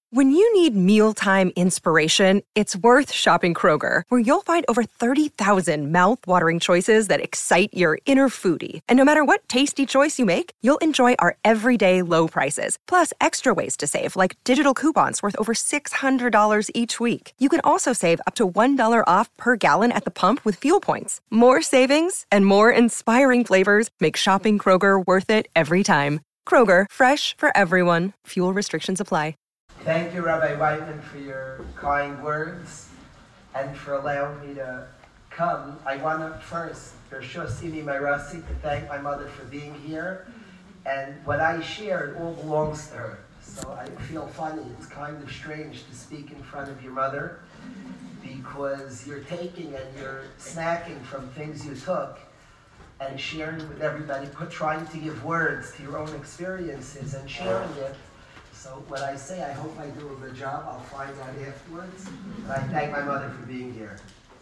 When you need mealtime inspiration, it's worth shopping Kroger, where you'll find over 30,000 mouth-watering choices that excite your inner foodie. And no matter what tasty choice you make, you'll enjoy our everyday low prices, plus extra ways to save, like digital coupons worth over $600 each week. You can also save up to $1 off per gallon at the pump with fuel points. More savings and more inspiring flavors make shopping Kroger worth it every time. Kroger, fresh for everyone. Fuel restrictions apply. Thank you, Rabbi Whiteman, for your kind words and for allowing me to come. I want to first, Bershus Imi Marasi, to thank my mother for being here. And what I share, it all belongs to her. So I feel funny. It's kind of strange to speak in front of your mother because you're taking and you're snacking from things you took and sharing with everybody, trying to give words to your own experiences and sharing it. So when I say I hope I do a good job, I'll find out afterwards. But I thank my mother for being here.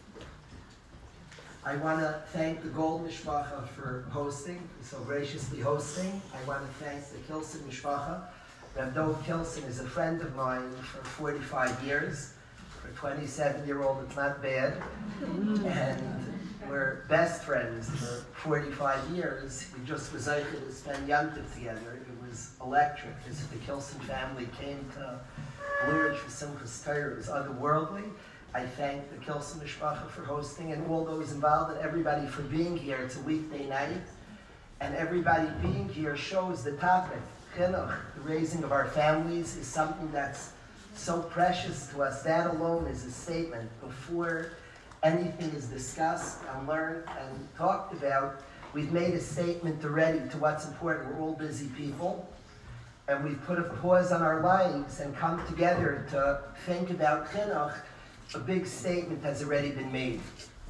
I want to thank the Gold Mishpacha for hosting, so graciously hosting. I want to thank the Kilson Mishpacha. Reb Dov Kilson is a friend of mine for 45 years. For a 27-year-old, it's not bad. And we're best friends for 45 years. We just was able to spend Yom Tov together. It was electric. The Kilson family came to Blue Ridge for Simchas Torah. It was otherworldly. I thank the Kilson Mishpacha for hosting and all those involved and everybody for being here. It's a weekday night. And everybody being here shows the topic. Chinuch, the raising of our families, is something that's so precious to us. That alone is a statement. Before anything is discussed and learned and talked about, we've made a statement already to what's important. We're all busy people, and we've put a pause on our lives and come together to think about chinuch. A big statement has already been made.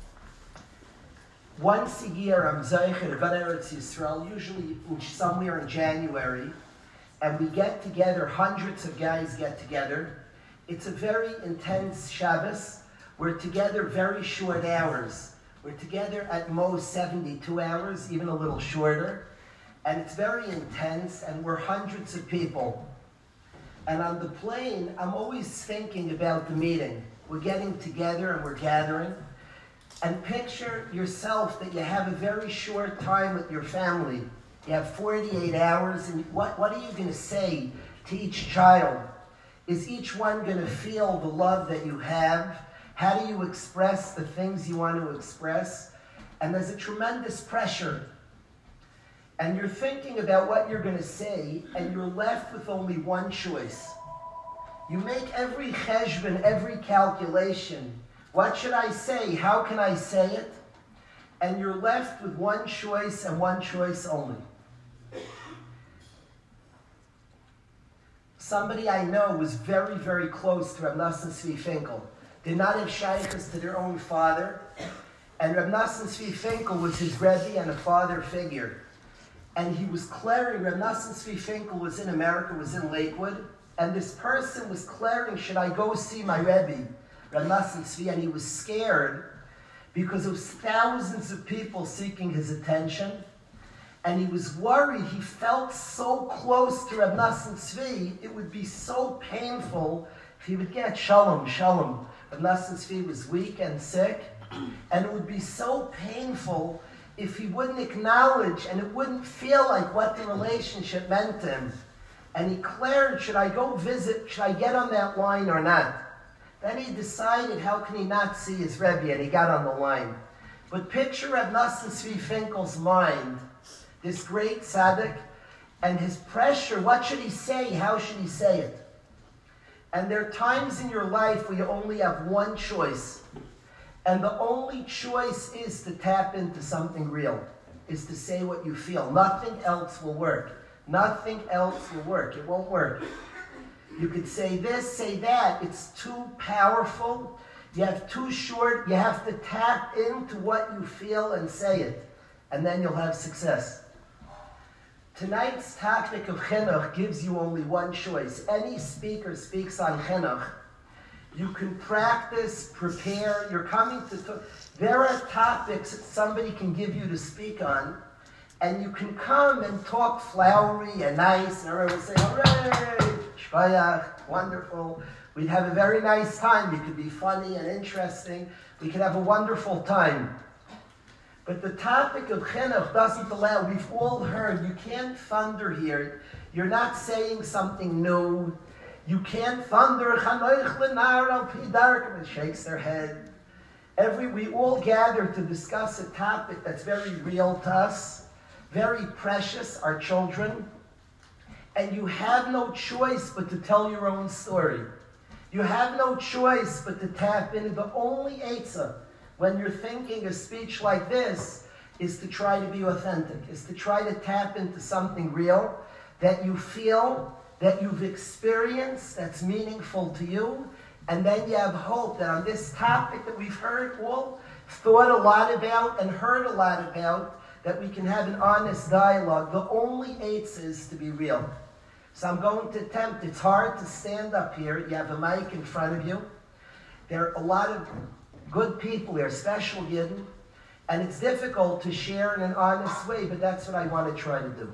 Once a year, I'm Zeicher of Eretz Yisrael, usually somewhere in January, and we get together, hundreds of guys get together. It's a very intense Shabbos. We're together very short hours. We're together at most 72 hours, even a little shorter. And it's very intense, and we're hundreds of people. And on the plane, I'm always thinking about the meeting. We're getting together and we're gathering. And picture yourself that you have a very short time with your family. You have 48 hours, and what are you going to say to each child? Is each one going to feel the love that you have? How do you express the things you want to express? And there's a tremendous pressure. And you're thinking about what you're going to say, and you're left with only one choice. You make every cheshbon, every calculation. What should I say? How can I say it? And you're left with one choice and one choice only. Somebody I know was very, very close to Reb Nosson Tzvi Finkel. Did not have shaykhs to their own father. And Reb Nosson Tzvi Finkel was his Rebbe and a father figure. And he was clearing, Reb Nosson Tzvi Finkel was in America, was in Lakewood. And this person was clearing, should I go see my Rebbe, Reb Nosson Tzvi? And he was scared because there was thousands of people seeking his attention. And he was worried. He felt so close to Reb Nosson Tzvi, it would be so painful if he would get shalom. Reb Nosson Tzvi was weak and sick, and it would be so painful if he wouldn't acknowledge and it wouldn't feel like what the relationship meant to him. And he declared, should I go visit, should I get on that line or not? Then he decided, how can he not see his Rebbe, and he got on the line. But picture Reb Nosson Tzvi Finkel's mind, this great tzaddik, and his pressure. What should he say? How should he say it? And there are times in your life where you only have one choice. And the only choice is to tap into something real, is to say what you feel. Nothing else will work. Nothing else will work. It won't work. You could say this, say that. It's too powerful. You have too short. You have to tap into what you feel and say it. And then you'll have success. Tonight's topic of chinuch gives you only one choice. Any speaker speaks on chinuch. You can practice, prepare. You're coming to... There are topics that somebody can give you to speak on, and you can come and talk flowery and nice, and everyone will say, hooray! Shpayach, wonderful. We'd have a very nice time. It could be funny and interesting. We could have a wonderful time. But the topic of chinuch doesn't allow. We've all heard, you can't thunder here. You're not saying something new. You can't thunder. It shakes their head. We all gather to discuss a topic that's very real to us, very precious, our children. And you have no choice but to tell your own story. You have no choice but to tap into the only eitzah when you're thinking a speech like this is to try to be authentic, is to try to tap into something real that you feel, that you've experienced, that's meaningful to you, and then you have hope that on this topic that we've heard all, thought a lot about and heard a lot about, that we can have an honest dialogue. The only eitzah is to be real. So I'm going to attempt. It's hard to stand up here. You have a mic in front of you. There are a lot of good people here, special Yidden, and it's difficult to share in an honest way, but that's what I want to try to do.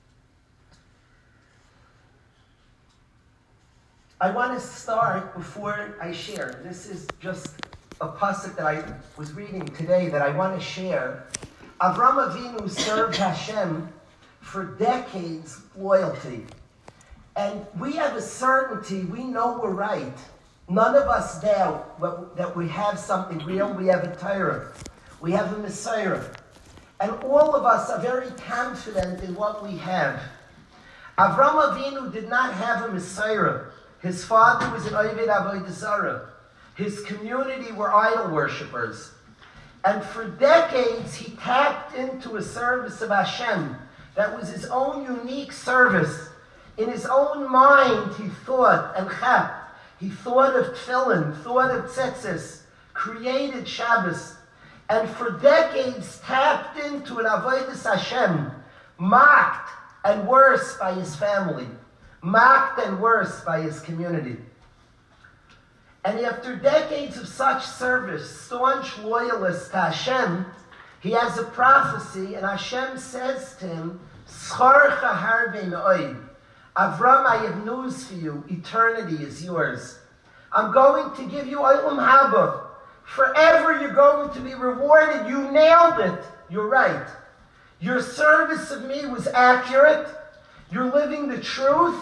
I want to start before I share. This is just a pasuk that I was reading today that I want to share. Avram Avinu served Hashem for decades loyalty. And we have a certainty, we know we're right. None of us doubt that we have something real. We have a Torah. We have a Messiah. And all of us are very confident in what we have. Avram Avinu did not have a Messiah. His father was an Oved Avodah Zarah. His community were idol worshippers. And for decades, he tapped into a service of Hashem that was his own unique service. In his own mind, he thought and chap. He thought of tefillin, thought of tzitzis, created Shabbos, and for decades tapped into an avodas Hashem, mocked and worse by his family, mocked and worse by his community. And after decades of such service, staunch loyalist to Hashem, he has a prophecy, and Hashem says to him, "Scharcha harbe me'od." Avram, I have news for you. Eternity is yours. I'm going to give you Olam Haba. Forever you're going to be rewarded. You nailed it. You're right. Your service of me was accurate. You're living the truth.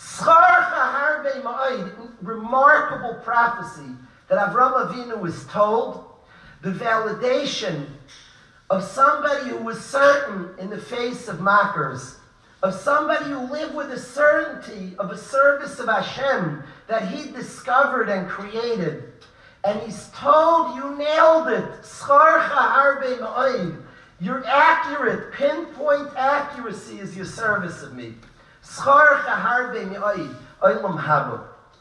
Remarkable prophecy that Avram Avinu was told. The validation of somebody who was certain in the face of mockers. Of somebody who lived with a certainty of a service of Hashem that he discovered and created. And he's told, you nailed it. Scharcha harbe ma'od. Your accurate, pinpoint accuracy is your service of me. Scharcha harbe ma'od. Olam haba.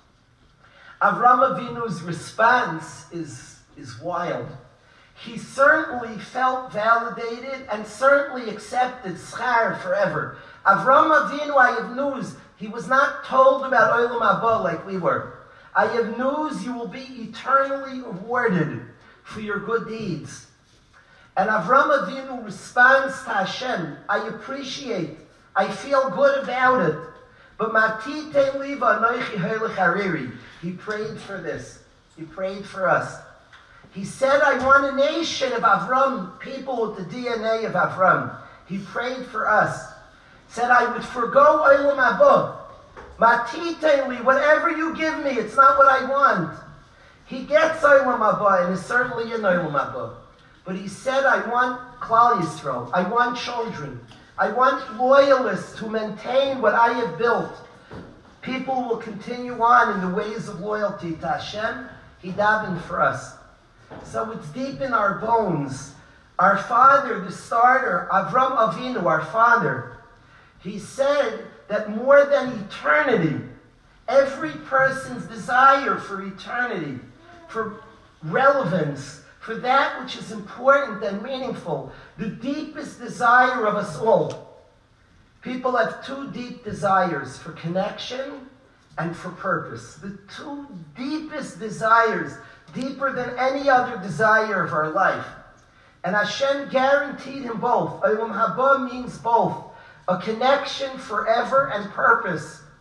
Avram Avinu's response is wild. He certainly felt validated and certainly accepted schar forever. Avram Avinu, I have news. He was not told about Olam Haba like we were. I have news, you will be eternally rewarded for your good deeds. And Avram Avinu responds to Hashem, I appreciate, I feel good about it. But Matite Liva Anoichi Heilech Hariri. He prayed for this. He prayed for us. He said, I want a nation of Avram, people with the DNA of Avram. He prayed for us. Said, I would forgo Olam Haba. Matiteli, whatever you give me, it's not what I want. He gets Olam Haba and is certainly in Olam Haba. But he said, I want Klal Yisrael. I want children. I want loyalists who maintain what I have built. People will continue on in the ways of loyalty to Hashem. He davened for us. So it's deep in our bones. Our father, the starter, Avram Avinu, our father, he said that more than eternity, every person's desire for eternity, for relevance, for that which is important and meaningful, the deepest desire of us all. People have two deep desires, for connection and for purpose. The two deepest desires, deeper than any other desire of our life. And Hashem guaranteed him both. Olam Haba means both. A connection forever and purpose.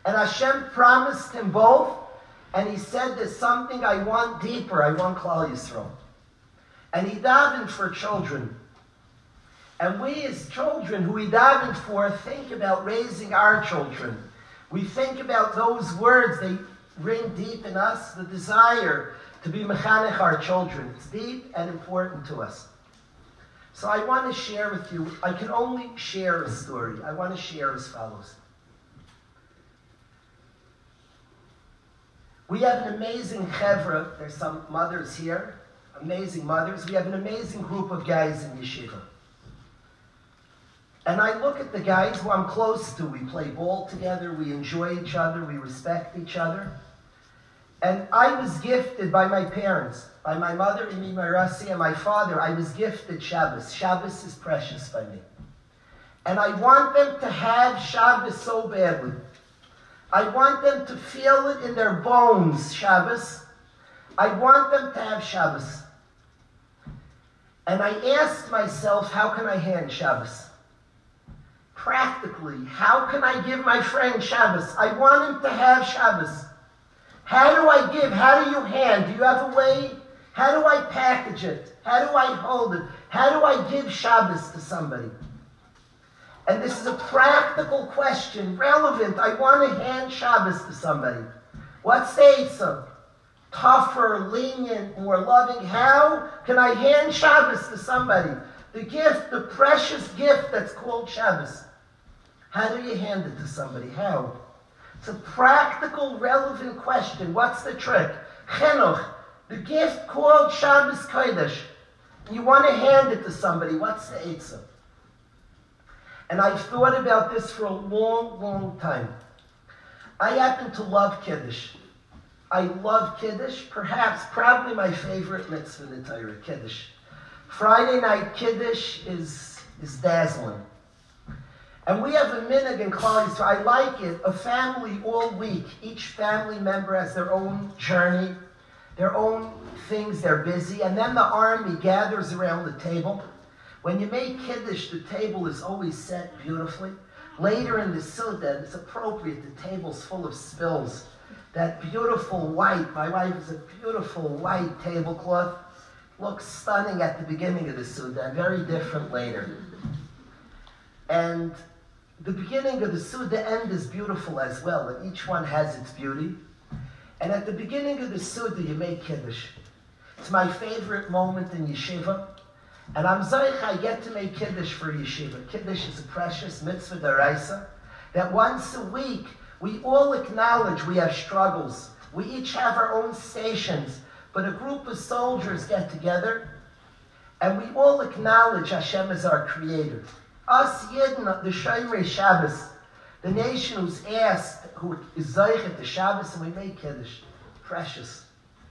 And Hashem promised him both, and he said, there's something I want deeper. I want Klal Yisrael. And he davened for children. And we as children who we davened for think about raising our children. We think about those words. They ring deep in us, the desire to be mechanech our children. It's deep and important to us. So I want to share with you, I can only share a story. I want to share as follows. We have an amazing chevra. There's some mothers here, amazing mothers. We have an amazing group of guys in yeshiva. And I look at the guys who I'm close to. We play ball together, we enjoy each other, we respect each other. And I was gifted by my parents, by my mother, Imi Marasi, and my father. I was gifted Shabbos. Shabbos is precious by me. And I want them to have Shabbos so badly. I want them to feel it in their bones, Shabbos. I want them to have Shabbos. And I asked myself, how can I hand Shabbos? Practically, how can I give my friend Shabbos? I want him to have Shabbos. How do I give? How do you hand? Do you have a way? How do I package it? How do I hold it? How do I give Shabbos to somebody? And this is a practical question, relevant. I want to hand Shabbos to somebody. What's the Eitzah? Tougher, lenient, more loving. How can I hand Shabbos to somebody? The gift, the precious gift that's called Shabbos. How do you hand it to somebody? How? It's a practical, relevant question. What's the trick? Chinuch, the gift called Shabbos Kodesh. You want to hand it to somebody. What's the Eitzah? And I've thought about this for a long, long time. I happen to love Kiddush. I love Kiddush, probably my favorite mitzvah in the Torah, Kiddush. Friday night Kiddush is dazzling. And we have a minhag in Klal Yisrael. I like it. A family all week. Each family member has their own journey, their own things. They're busy. And then the army gathers around the table. When you make Kiddush, the table is always set beautifully. Later in the Suda, it's appropriate. The table's full of spills. That beautiful white, my wife has a beautiful white tablecloth. Looks stunning at the beginning of the Suda and very different later. And the beginning of the Suda end is beautiful as well, and each one has its beauty. And at the beginning of the Suda, you make Kiddush. It's my favorite moment in yeshiva. And I'm Zoich, I get to make Kiddush for yeshiva. Kiddush is a precious mitzvah d'oraisa, that once a week, we all acknowledge we have struggles. We each have our own stations, but a group of soldiers get together, and we all acknowledge Hashem as our creator. Us Yidden, the Shomerei Shabbos, the nation who's asked, who is Zoich at the Shabbos, and we make Kiddush. Precious.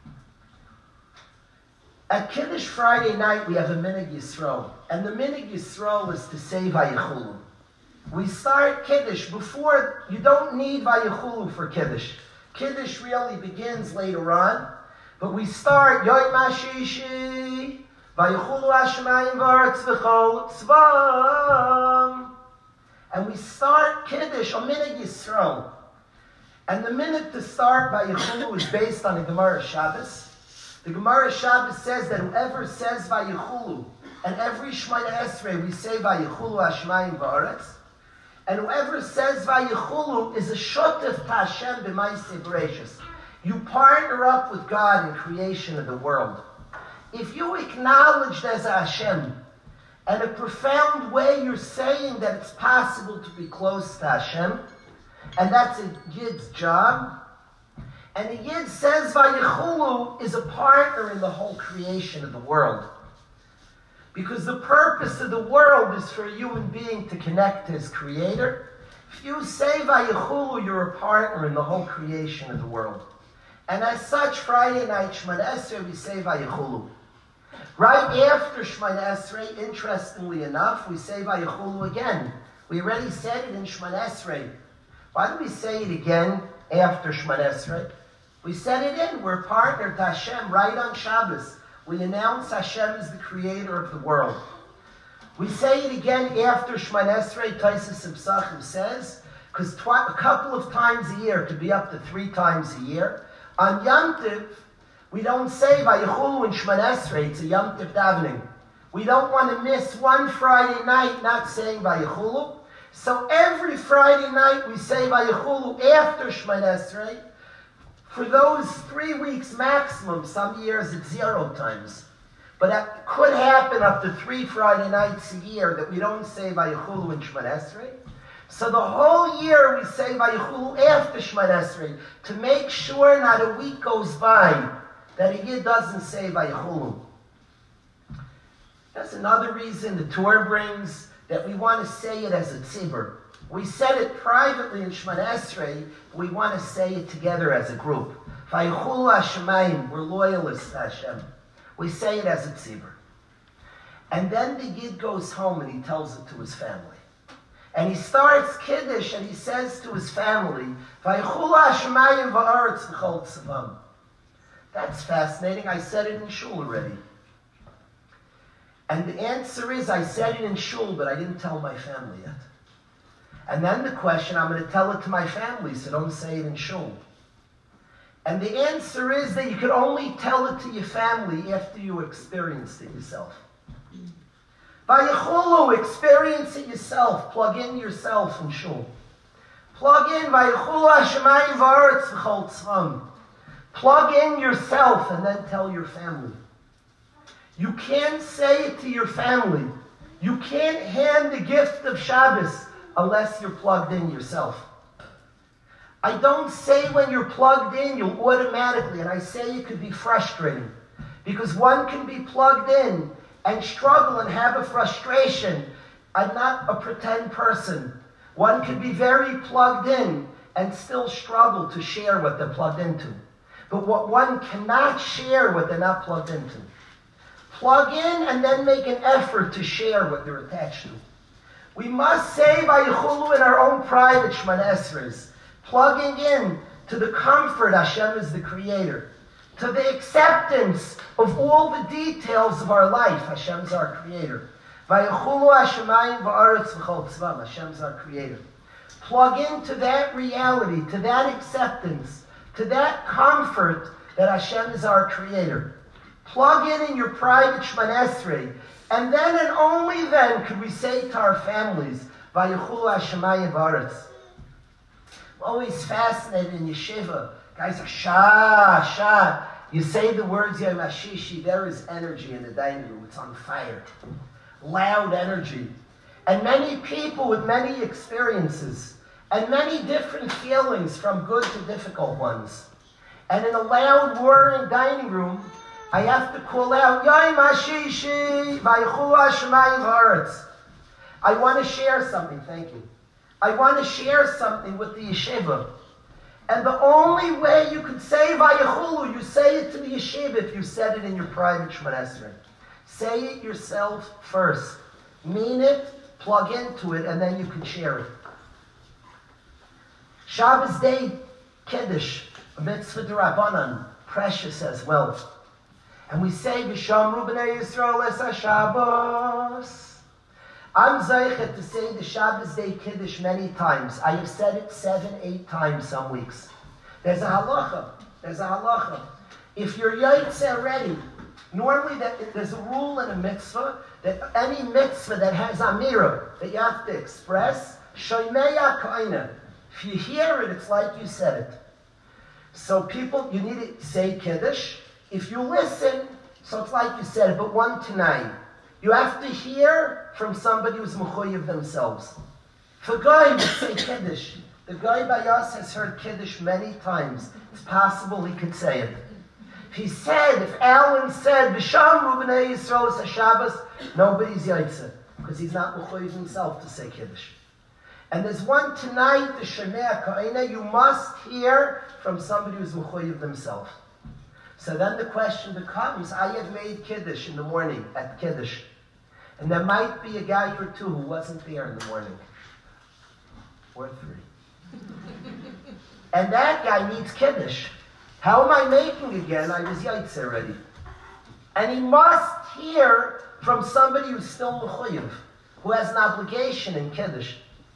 At Kiddush Friday night, we have a Minhag Yisrael. And the Minhag Yisrael is to say Vayichulu. We start Kiddush before, you don't need Vayichulu for Kiddush. Kiddush really begins later on. But we start Yoim HaShishi, Vayichulu HaShemayim V'Aretz V'Chol Tzvam. And we start Kiddush on Minhag Yisrael. And the minute to start Vayichulu is based on the Gemara Shabbos. The Gemara Shabbos says that whoever says Vayichulu, and every Shemona Esrei we say Vayichulu Hashemayim V'Aretz, and whoever says Vayichulu is a shotef to Hashem b'maaseh bereishis. You partner up with God in creation of the world. If you acknowledge there's a Hashem, and a profound way you're saying that it's possible to be close to Hashem, and that's a Yid's job, and the Yid says Vayichulu is a partner in the whole creation of the world. Because the purpose of the world is for a human being to connect to his creator. If you say Vayichulu, you're a partner in the whole creation of the world. And as such, Friday night, Shemona Esrei, we say Vayichulu. Right after Shemona Esrei, interestingly enough, we say Vayichulu again. We already said it in Shemona Esrei. Why do we say it again after Shemona Esrei? We said it in. We're partnered to Hashem right on Shabbos. We announce Hashem is the creator of the world. We say it again after Shemona Esrei. Tosfos Pesachim says, because a couple of times a year could be up to 3 times a year. On Yom Tov, we don't say Vayichulu and Shemon Esrei. It's a Yom Tov davening. We don't want to miss one Friday night not saying Vayichulu. So every Friday night we say Vayichulu after Shemon Esrei. For those 3 weeks maximum, some years it's 0 times. But that could happen up to 3 Friday nights a year that we don't say Vayichulu and Shemon Esrei. So the whole year we say Vayichulu after Shemon Esrei to make sure not a week goes by that a Yid doesn't say Vayichulu. That's another reason the Torah brings that we want to say it as a tzibur. We said it privately in Shemon Esrei, but we want to say it together as a group. Vayichulu Hashemayim, we're loyalists to Hashem. We say it as a tzibur. And then the Yid goes home and he tells it to his family. And he starts Kiddush and he says to his family, Vayichulu Hashemayim va'aretz v'chol tzavam. That's fascinating. I said it in shul already. And the answer is, I said it in shul, but I didn't tell my family yet. And then the question, I'm going to tell it to my family, so don't say it in shul. And the answer is that you can only tell it to your family after you experienced it yourself. Vayichulu, experience it yourself. Plug in yourself in shul. Plug in Vayichulu Hashemayim v'aretz v'chol tzvam. Plug in yourself and then tell your family. You can't say it to your family. You can't hand the gift of Shabbos unless you're plugged in yourself. I don't say when you're plugged in, you'll automatically, and I say it could be frustrating, because one can be plugged in and struggle and have a frustration. I'm not a pretend person. One can be very plugged in and still struggle to share what they're plugged into. But what one cannot share what they're not plugged into. Plug in and then make an effort to share what they're attached to. We must say Vayichulu in our own private Shemon Esreis, plugging in to the comfort Hashem is the Creator, to the acceptance of all the details of our life. Hashem is our Creator. Vayichulu Hashemayim va'aretz v'chol tzvam. Hashem is our Creator. Plug into that reality, to that acceptance, to that comfort that Hashem is our Creator. Plug in your private Shemon Esrei, and then and only then could we say to our families, Vayichulu Hashemayim va'aretz. I'm always fascinated in yeshiva. Guys are shah. You say the words Yom HaShishi, there is energy in the dining room. It's on fire. Loud energy. And many people with many experiences and many different feelings, from good to difficult ones. And in a loud, roaring dining room, I have to call out, Yom HaShishi, Vayichulu Hashemayim va'aretz. I want to share something, thank you. I want to share something with the yeshiva. And the only way you could say Vayichulu, you say it to the yeshiva if you said it in your private Shemon Esrei. Say it yourself first. Mean it, plug into it, and then you can share it. Shabbos Day Kiddush, a mitzvah d'Rabbanan, precious as well. And we say, V'shamru b'nei Yisrael es HaShabbos. I'm zeichet to say the Shabbos Day Kiddush many times. I have said it 7-8 times some weeks. There's a halacha. If you're yaitze ready, normally there's a rule in a mitzvah that any mitzvah that has amira that you have to express, shoymei kaina. If you hear it, it's like you said it. So people, you need to say Kiddush. If you listen, so it's like you said it, but 1 to 9. You have to hear from somebody who's mechuyev themselves. For Guy, we say Kiddush. The Guy by us has heard Kiddush many times. It's possible he could say it. If Alan said, V'shamru b'nei Yisrael es HaShabbos, nobody's yaitze, because he's not mechuyev himself to say Kiddush. And there's 1 to 9, the Shemei Ka'ina, you must hear from somebody who's mechuyev themselves. So then the question becomes, I have made Kiddush in the morning at Kiddush. And there might be a guy or two who wasn't there in the morning. Or 3. And that guy needs Kiddush. How am I making again? I was yaitze already. And he must hear from somebody who's still mechuyev, who has an obligation in Kiddush.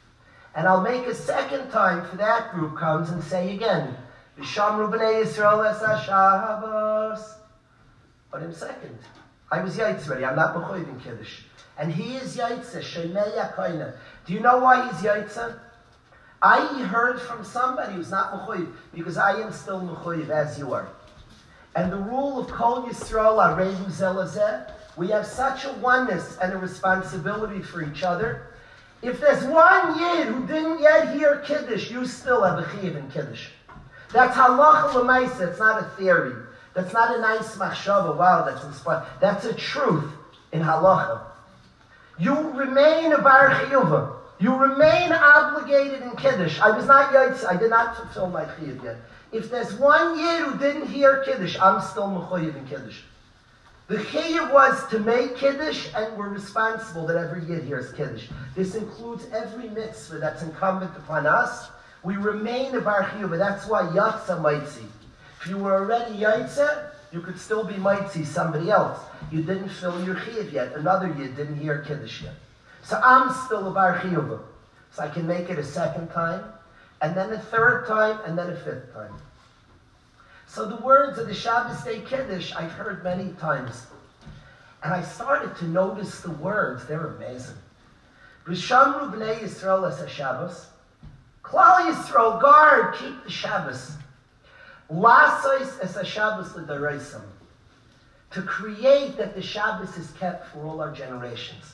And I'll make a second time for that group comes and say again, V'shamru b'nei Yisrael es ha-Shabbos. But in second, I was Yaitz already, I'm not Mechoiv in Kiddush. And he is Yaitze, Shemei Yakoina. Do you know why he's Yaitze? I heard from somebody who's not Mechoiv, because I am still Mechoiv as you are. And the rule of Kol Yisrael Aredu Zelazeh, we have such a oneness and a responsibility for each other. If there's one Yid who didn't yet hear Kiddush, you still have a Chiyuv in Kiddush. That's halacha l'maisa. It's not a theory. That's not a nice machshava. Wow, that's inspired. That's a truth in halacha. You remain a bar chiyuva. You remain obligated in Kiddush. I was not Yaitz. I did not fulfill my Chiyuv yet. If there's one Yid who didn't hear Kiddush, I'm still mechoyev in Kiddush. The Chiyuv was to make Kiddush, and we're responsible that every Yid hears Kiddush. This includes every mitzvah that's incumbent upon us. We remain a bar chiyuv. That's why Yatza Maitzi. If you were already Yaitze, you could still be Maitzi, somebody else. You didn't fill your Chiyuv yet. Another Yid didn't hear Kiddush yet. So I'm still a bar chiyuv. So I can make it a second time, and then a third time, and then a fifth time. So the words of the Shabbos Day Kiddush I've heard many times. And I started to notice the words. They're amazing. V'shamru b'nei Yisrael es ha-Shabbos. Klal Yisrael, guard, keep the Shabbos. Lasois es ha-Shabbos l'daraisam. To create that the Shabbos is kept for all our generations.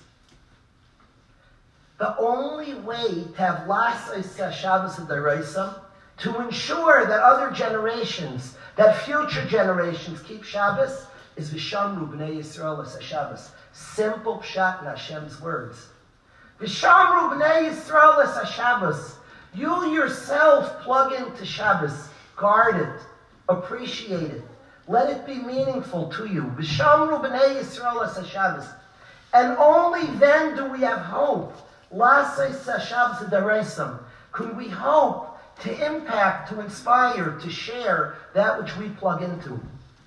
The only way to have Lasois ha-Shabbos l'daraisam, to ensure that other generations, that future generations keep Shabbos, is V'shamru b'nei Yisrael es ha-Shabbos. Simple pshat in Hashem's words. V'shamru b'nei Yisrael es ha-Shabbos. You yourself plug into Shabbos. Guard it. Appreciate it. Let it be meaningful to you. V'shamru b'nei Yisrael es ha-Shabbos. And only then do we have hope. L'aseh ha-Shabbos d'Aresam. Could we hope to impact, to inspire, to share that which we plug into.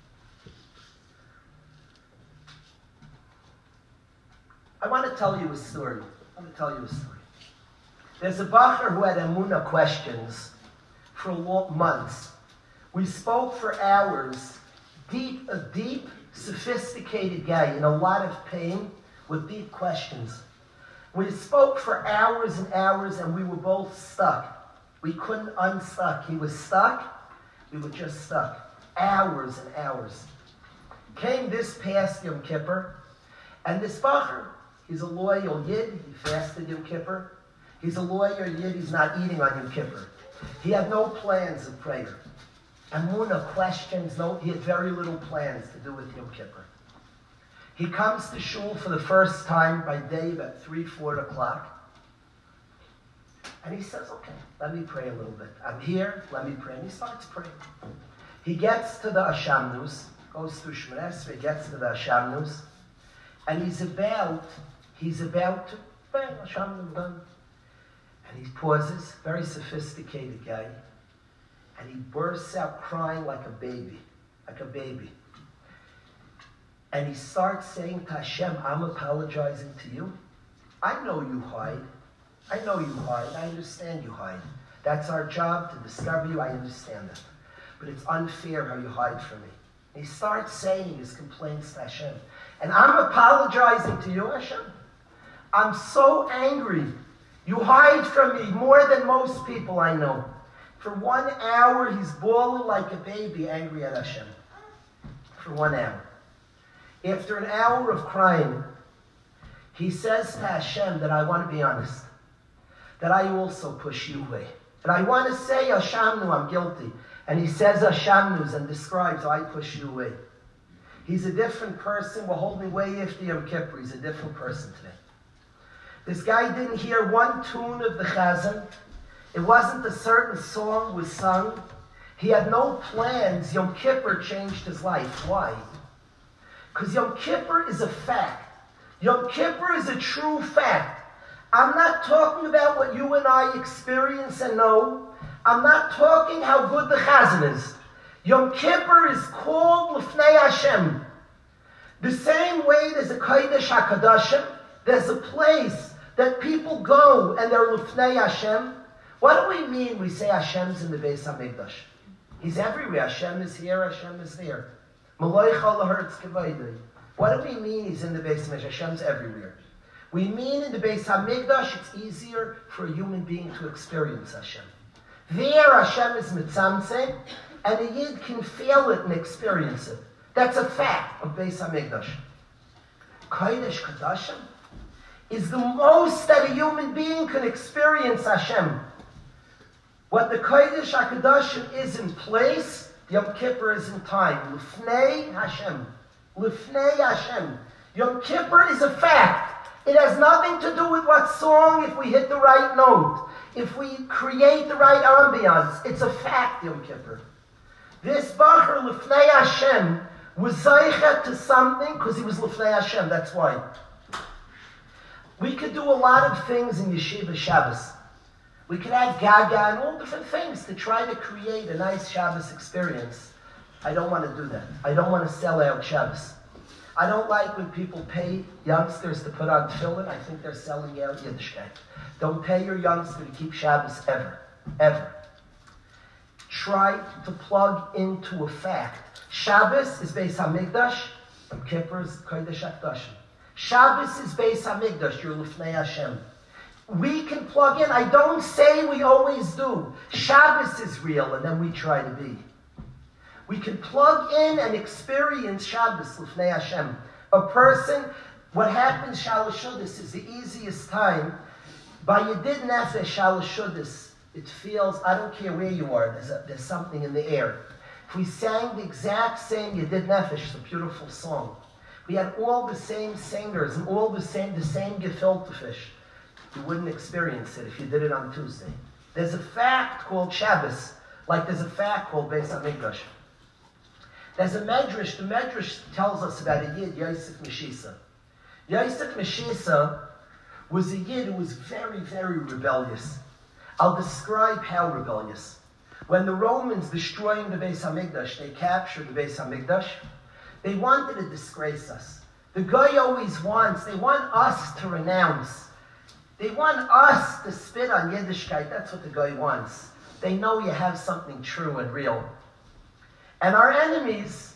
I want to tell you a story. There's a bacher who had Emunah questions for months. We spoke for hours. A deep, sophisticated guy in a lot of pain with deep questions. We spoke for hours and hours, and we were both stuck. We couldn't unstuck. He was stuck. We were just stuck. Hours and hours. Came this past Yom Kippur, and this bacher, he's a loyal Yid. He fasted Yom Kippur. He's a loyal Yid. He's not eating on Yom Kippur. He had no plans of prayer. Emunah questions. He had very little plans to do with Yom Kippur. He comes to shul for the first time by day at 3, 4 o'clock. And he says, okay, let me pray a little bit. I'm here, let me pray. And he starts praying. He gets to the Ashamnus, goes through Shemona Esrei, gets to the Ashamnus, and he's about to bang Ashamnus done. And he pauses, very sophisticated guy, and he bursts out crying like a baby. And he starts saying to Hashem, I'm apologizing to you. I know you hide. I understand you hide. That's our job, to discover you. I understand that. But it's unfair how you hide from me. And he starts saying his complaints to Hashem. And I'm apologizing to you, Hashem. I'm so angry. You hide from me more than most people I know. For 1 hour, he's bawling like a baby, angry at Hashem. For 1 hour. After an hour of crying, he says to Hashem that I want to be honest. That I also push you away. And I want to say, Hashamnu, I'm guilty. And he says Hashamnus and describes, I push you away. He's a different person. We're holding way after Yom Kippur. He's a different person today. This guy didn't hear one tune of the Chazan. It wasn't a certain song was sung. He had no plans. Yom Kippur changed his life. Why? Because Yom Kippur is a fact. Yom Kippur is a true fact. I'm not talking about what you and I experience and know. I'm not talking how good the Chazan is. Yom Kippur is called L'fnei Hashem. The same way there's a Kodesh HaKadoshim, there's a place that people go and they're Lufnei Hashem. What do we mean we say Hashem's in the Beis HaMikdash? He's everywhere. Hashem is here, Hashem is there. What do we mean he's in the Beis HaMikdash? Hashem's everywhere. We mean in the Beis HaMikdash it's easier for a human being to experience Hashem. There Hashem is mitzamtzeh, and a Yid can feel it and experience it. That's a fact of Beis HaMikdash. Kodesh Kodashim is the most that a human being can experience Hashem. What the Kodesh HaKodashim is in place, Yom Kippur is in time. Lifnei Hashem. Lifnei Hashem. Yom Kippur is a fact. It has nothing to do with what song, if we hit the right note, if we create the right ambiance. It's a fact, Yom Kippur. This Bacher, Lifnei Hashem, was zeichet to something because he was Lifnei Hashem. That's why. We could do a lot of things in Yeshiva Shabbos. We could have Gaga and all different things to try to create a nice Shabbos experience. I don't want to do that. I don't want to sell out Shabbos. I don't like when people pay youngsters to put on tefillin. I think they're selling out Yiddishkeit. Don't pay your youngster to keep Shabbos ever. Ever. Try to plug into a fact. Shabbos is Beis HaMikdash. Yom Kippur is Kodesh HaKodashim. Shabbos is Beis HaMikdash. You're Lufnei Hashem. We can plug in. I don't say we always do. Shabbos is real, and then we try to be. We can plug in and experience Shabbos, Lifnei Hashem. A person, what happens, Shalosh Shuddis, is the easiest time. By Yedid Nefesh, Shalosh Shuddis, it feels, I don't care where you are, there's something in the air. If we sang the exact same Yedid Nefesh, it's a beautiful song. We had all the same singers and all the same gefilte fish. You wouldn't experience it if you did it on Tuesday. There's a fact called Shabbos, like there's a fact called Beis HaMikdash. There's a Medrash. The Medrash tells us about a Yid, Yosef Meshisa. Yosef Meshisa was a Yid who was very, very rebellious. I'll describe how rebellious. When the Romans destroying the Beis HaMikdash, they captured the Beis HaMikdash, they wanted to disgrace us. The guy always wants, they want us to renounce. They want us to spit on Yiddishkeit. That's what the guy wants. They know you have something true and real. And our enemies,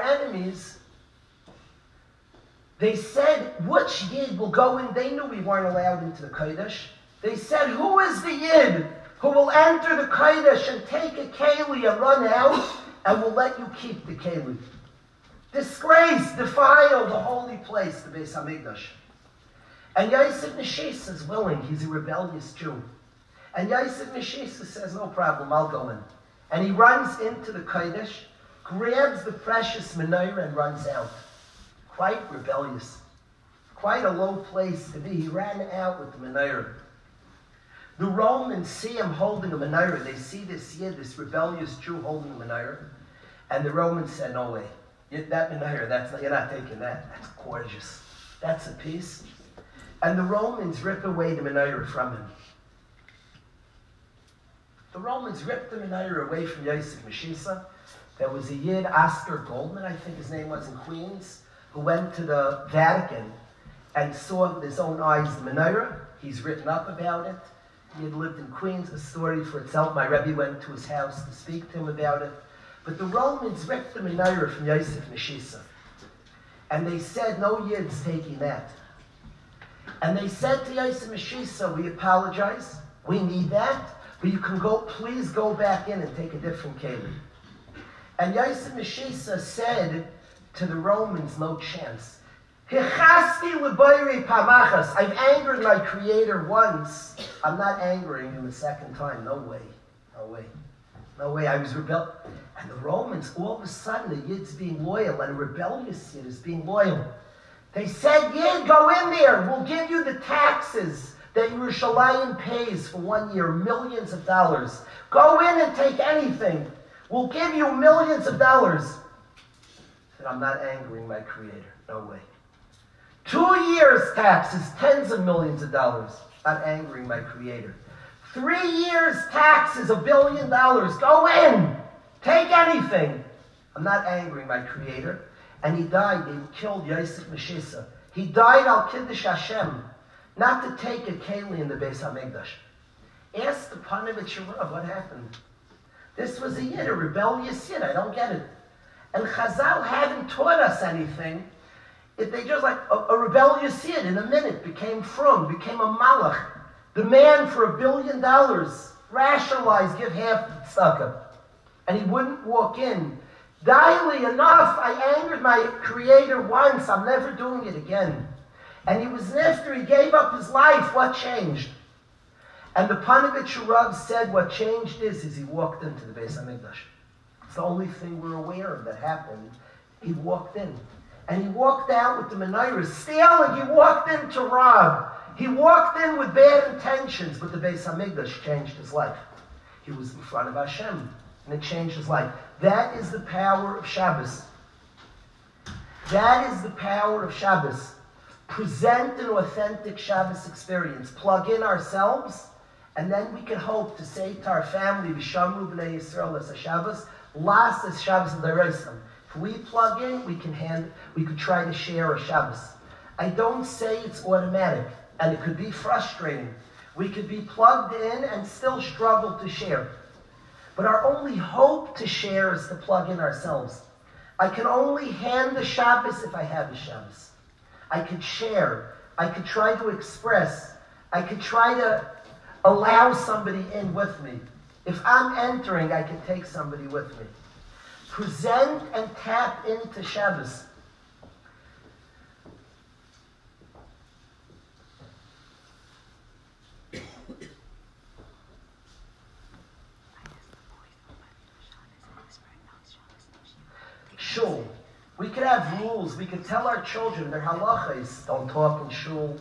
they said, which Yid will go in? They knew we weren't allowed into the Kodesh. They said, who is the Yid who will enter the Kodesh and take a keli and run out and will let you keep the keli? Disgrace, defile the holy place, the Beis HaMikdash. And Yosef Meshisa is willing. He's a rebellious Jew. And Yosef Meshisa says, no problem, I'll go in. And he runs into the Kodesh, grabs the precious menorah and runs out. Quite rebellious. Quite a low place to be. He ran out with the menorah. The Romans see him holding a menorah. They see this Yid, this rebellious Jew holding a menorah. And the Romans said, no way. That menorah, you're not taking that. That's gorgeous. That's a piece. And the Romans rip away the menorah from him. The Romans ripped the menorah away from Yosef Meshisa. There was a Yid, Oscar Goldman, I think his name was, in Queens, who went to the Vatican and saw with his own eyes the menorah. He's written up about it. He had lived in Queens, a story for itself. My Rebbe went to his house to speak to him about it. But the Romans ripped the menorah from Yosef Meshisa. And they said, no Yid's taking that. And they said to Yosef Meshisa, we apologize, we need that, but you can please go back in and take a different keli. And Yosef Meshisa said to the Romans, no chance. I've angered my Creator once. I'm not angering him a second time. No way. No way. No way. I was rebellious. And the Romans, all of a sudden, the Yid's being loyal, and a rebellious Yid is being loyal. They said, Yid, go in there. We'll give you the taxes that Yerushalayim pays for 1 year, millions of dollars. Go in and take anything. We'll give you millions of dollars. I said, I'm not angering my Creator. No way. 2 years taxes, tens of millions of dollars. Not angering my Creator. 3 years taxes, $1 billion. Go in. Take anything. I'm not angering my Creator. And he died. They killed Yosef Meshisa. He died al Kiddush Hashem. not to take a keli in the Beis HaMikdash. Ask the Panovich Rav what happened. This was a Yid, a rebellious Yid. I don't get it. And Chazal haven't taught us anything. They just like a rebellious Yid in a minute became frum, became a malach. The man for $1 billion rationalized, give half tzedakah. And he wouldn't walk in. Daily enough, I angered my creator once, I'm never doing it again. And he was nifter, he gave up his life, what changed? And the Panovich Rav said what changed is he walked into the Beis HaMikdash. It's the only thing we're aware of that happened. He walked in. And he walked out with the menorah stealing. He walked in to rob. He walked in with bad intentions, but the Beis HaMikdash changed his life. He was in front of Hashem, and it changed his life. That is the power of Shabbos. That is the power of Shabbos. Present an authentic Shabbos experience. Plug in ourselves, and then we can hope to say to our family, V'shamru b'nei Yisrael es Shabbos, Las es Shabbos d'Oraisa. If we plug in, we could try to share a Shabbos. I don't say it's automatic, and it could be frustrating. We could be plugged in and still struggle to share. But our only hope to share is to plug in ourselves. I can only hand the Shabbos if I have a Shabbos. I could share. I could try to express. I could try to allow somebody in with me. If I'm entering, I can take somebody with me. Present and tap into Shabbos. Shul. We could have rules. We could tell our children their halachas. Don't talk in shul.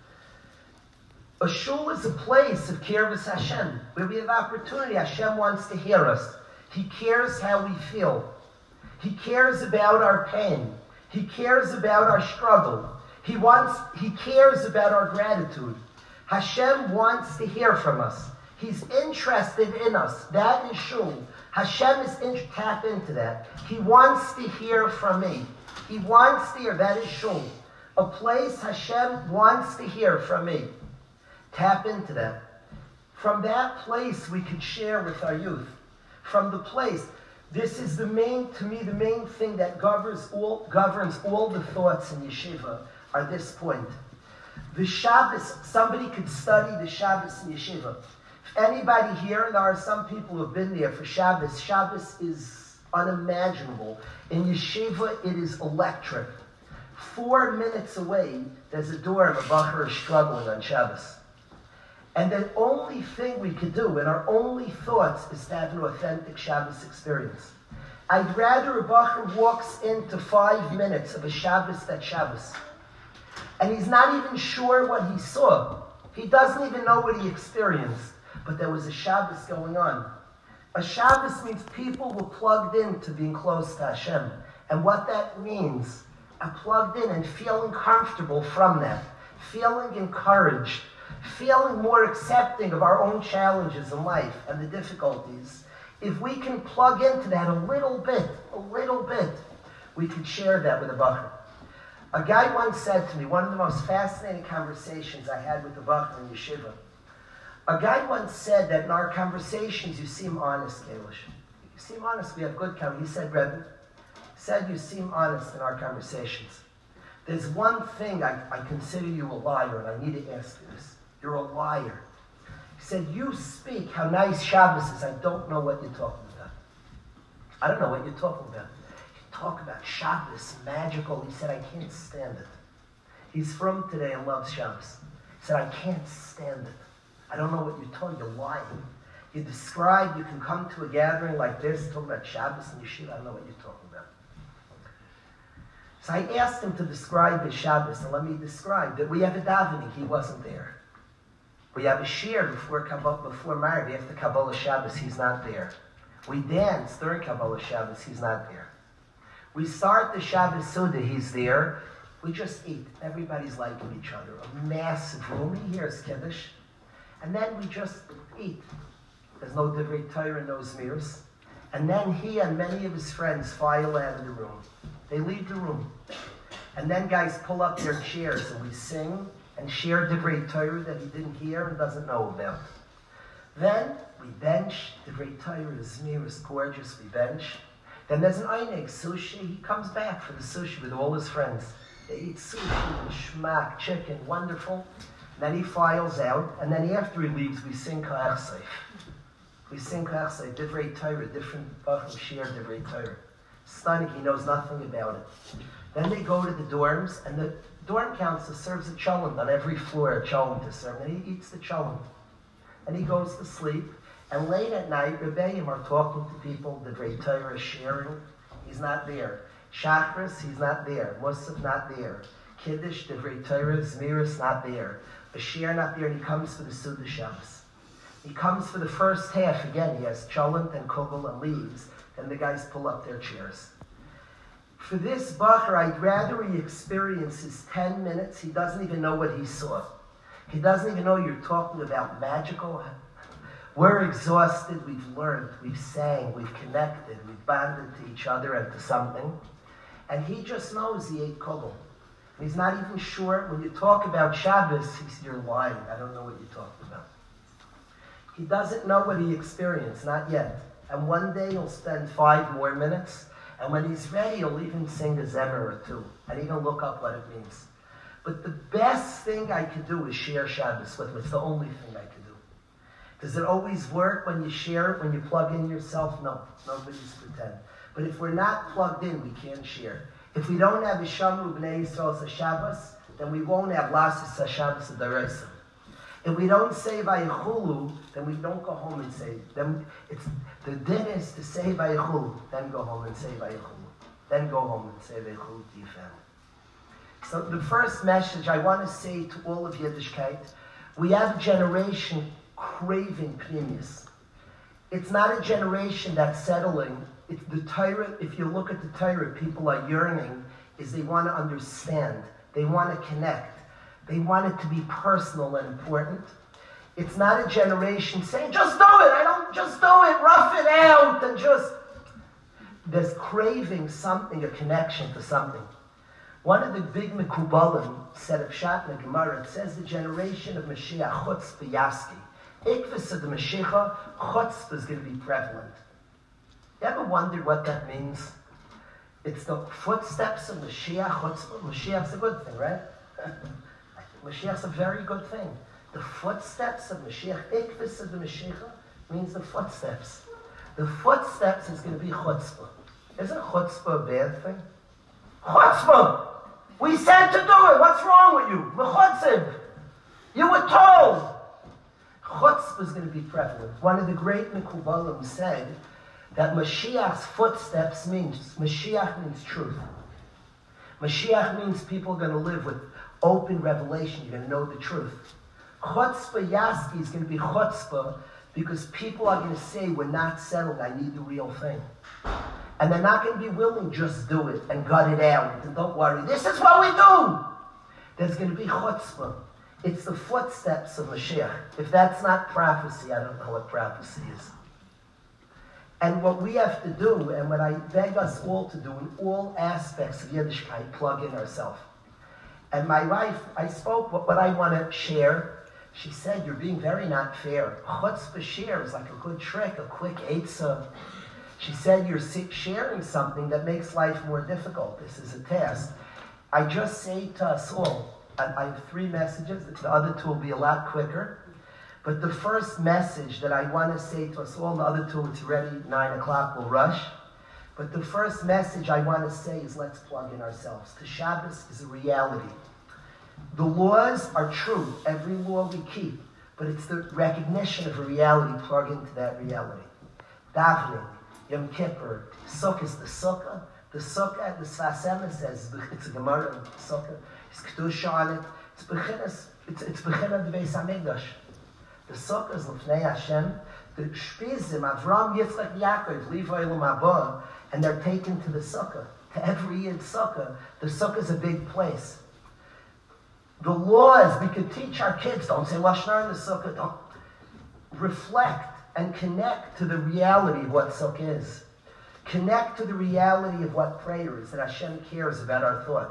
A shul is a place of kirvus Hashem, where we have opportunity. Hashem wants to hear us. He cares how we feel. He cares about our pain. He cares about our struggle. He cares about our gratitude. Hashem wants to hear from us. He's interested in us. That is shul. Hashem is tap into that. He wants to hear from me. He wants to hear. That is shul. A place Hashem wants to hear from me. Tap into that. From that place we could share with our youth. From the place, this is the main thing that governs all the thoughts in yeshiva are this point. The Shabbos, somebody could study the Shabbos in yeshiva. If anybody here, and there are some people who have been there for Shabbos, Shabbos is unimaginable. In yeshiva, it is electric. 4 minutes away, there's a door of a bacher is struggling on Shabbos. And the only thing we could do, and our only thoughts, is to have an authentic Shabbos experience. I'd rather a bacher walks into 5 minutes of a Shabbos that's Shabbos, and he's not even sure what he saw. He doesn't even know what he experienced, but there was a Shabbos going on. A Shabbos means people were plugged in to being close to Hashem. And what that means, are plugged in and feeling comfortable from that, feeling encouraged, feeling more accepting of our own challenges in life and the difficulties. If we can plug into that a little bit, we could share that with a bacher. A guy once said to me, one of the most fascinating conversations I had with a bacher in yeshiva, a guy once said that in our conversations you seem honest, Kalish. You seem honest, we have good conversations. He said, Rebbe, you seem honest in our conversations. There's one thing I consider you a liar, and I need to ask you this. You're a liar. He said, you speak how nice Shabbos is. I don't know what you're talking about. I don't know what you're talking about. You talk about Shabbos, magical. He said, I can't stand it. He's from today and loves Shabbos. He said, I can't stand it. I don't know what you're talking. You're lying. You can come to a gathering like this, talking about Shabbos and Yeshiva. I don't know what you're talking about. So I asked him to describe his Shabbos, and let me describe that we have a davening. He wasn't there. We have a shir before Marriage. After Kabbalah Shabbos, he's not there. We dance during Kabbalah Shabbos, he's not there. We start the Shabbos Suda, he's there. We just eat. Everybody's liking each other. A massive room. He hears Kiddush. And then we just eat. There's no Divrei Torah, no Zmirs. And then he and many of his friends file out of the room. They leave the room. And then guys pull up their chairs and we sing and share Divrei Torah that he didn't hear and doesn't know about. Then we bench. Divrei Torah is near, is gorgeous. We bench. Then there's an einig, sushi. He comes back for the sushi with all his friends. They eat sushi and schmack, chicken, wonderful. And then he files out, and then after he leaves, we sing Ka'ach Seif. We sing Ka'ach Seif, Divrei Torah, different Bachim share Divrei Torah. Stunning, he knows nothing about it. Then they go to the dorms, and the dorm counselor serves a cholent on every floor, a cholent to serve, and he eats the cholent. And he goes to sleep, and late at night, Rebbeim are talking to people, Divrei Torah is sharing, he's not there. Shachris, he's not there. Musaf, not there. Kiddush, Divrei Torah, Zmiris, not there. Bashir, not there, and he comes for the Suda Shabbos. He comes for the first half, again, he has cholent and kugel and leaves, and the guys pull up their chairs. For this Bacher, I'd rather he experiences 10 minutes, he doesn't even know what he saw. He doesn't even know you're talking about magical. We're exhausted, we've learned, we've sang, we've connected, we've bonded to each other and to something. And he just knows he ate kugel. He's not even sure. When you talk about Shabbos, you're lying. I don't know what you're talking about. He doesn't know what he experienced, not yet. And one day he'll spend 5 more minutes, and when he's ready, he'll even sing a zemer or two, and even look up what it means. But the best thing I could do is share Shabbos with him. It's the only thing I could do. Does it always work when you share it, when you plug in yourself? No, nobody's pretend. But if we're not plugged in, we can't share. If we don't have Ishamru B'nai Yisrael Shabbos, then we won't have Lasis Shabbos D'Oraisa. If we don't say Vayichulu, then we don't go home and say. Then it's the din is to say Vayichulu, then go home and say Vayichulu, then go home and say Vayichulu to your family. So the first message I want to say to all of Yiddishkeit, we have a generation craving Pnimius. It's not a generation that's settling. It's the Torah, if you look at the Torah, people are yearning, is they want to understand. They want to connect. They want it to be personal and important. It's not a generation saying, just do it, just do it, rough it out, and just... There's craving something, a connection to something. One of the big Mekubalim said of Pshat in the Gemara, it says the generation of Mashiach, Chutzpah Yaski. Ikvis of the Mashiach, Chutzpah is going to be prevalent. You ever wondered what that means? It's the footsteps of Mashiach, Chutzpah. Mashiach's a good thing, right? Mashiach's a very good thing. The footsteps of Mashiach, Ikvis of the Mashiach, means the footsteps. The footsteps is going to be Chutzpah. Isn't Chutzpah a bad thing? Chutzpah! We said to do it. What's wrong with you? Mechutzib. You were told. Chutzpah is going to be prevalent. One of the great Mekubalim said that Mashiach's footsteps means, Mashiach means truth. Mashiach means people are going to live with open revelation. You're going to know the truth. Chutzpah Yaski is going to be chutzpah because people are going to say, we're not settled, I need the real thing. And they're not going to be willing, just do it and gut it out and don't worry. This is what we do. There's going to be chutzpah. It's the footsteps of Mashiach. If that's not prophecy, I don't know what prophecy is. And what we have to do, and what I beg us all to do in all aspects of Yiddishkeit, plug in ourselves. And my wife, I spoke what I want to share. She said, you're being very not fair. Chutzpah share is like a good trick, a quick eitzah. She said, you're sharing something that makes life more difficult. This is a task. I just say to us all, I have 3 messages. The other 2 will be a lot quicker. But the first message that I want to say to us all, the other 2, it's already 9 o'clock, we'll rush. But the first message I want to say is let's plug in ourselves. The Shabbos is a reality. The laws are true. Every law we keep. But it's the recognition of a reality. Plug into that reality. Davening, Yom Kippur, Sukkah is the Sukkah. The Sukkah, the Sfas Emes says, it's a Gemara in Sukkah. It's Kedusha on it. It's Bechina the Beis HaMikdash. The Sukkah is L'fnei Hashem. The Shpizim, Avram, Yitzchak, Yaakov, leave Olam Haba, and they're taken to the Sukkah. To every Yid Sukkah. The Sukkah is a big place. The laws, we could teach our kids, don't say Lashon Hara in the Sukkah, don't reflect and connect to the reality of what Sukkah is. Connect to the reality of what prayer is, that Hashem cares about our thoughts.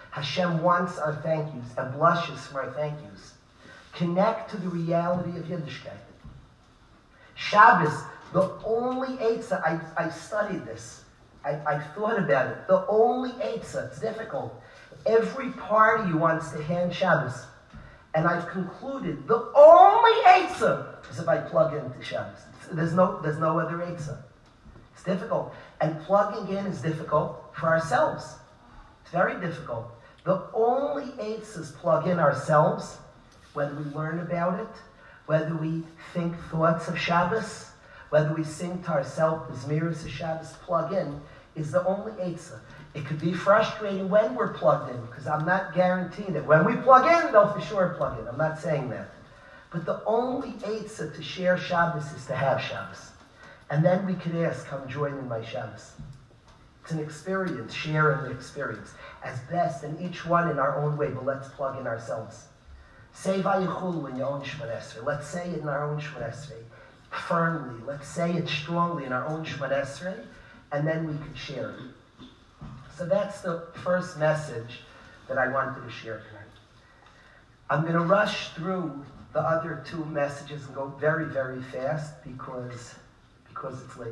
Hashem wants our thank yous and blushes for our thank yous. Connect to the reality of Yiddishkeit. Shabbos, the only Eitzah, I studied this. I thought about it. The only Eitzah, it's difficult. Every party wants to hand Shabbos. And I've concluded the only Eitzah is if I plug into Shabbos. There's no other Eitzah. It's difficult. And plugging in is difficult for ourselves. It's very difficult. The only Eitzahs plug in ourselves, whether we learn about it, whether we think thoughts of Shabbos, whether we sing to ourselves the Zmiris of Shabbos, plug in, is the only Eitzah. It could be frustrating when we're plugged in, because I'm not guaranteeing that when we plug in, they'll for sure plug in. I'm not saying that. But the only Eitzah to share Shabbos is to have Shabbos. And then we could ask, come join in my Shabbos. It's an experience, sharing the experience. As best, and each one in our own way, but let's plug in ourselves. Say Vayichulu in your own Shemon Esrei. Let's say it in our own Shemon Esrei. Firmly. Let's say it strongly in our own Shemon Esrei, and then we can share it. So that's the first message that I wanted to share tonight. I'm going to rush through the other two messages and go very, very fast because it's late.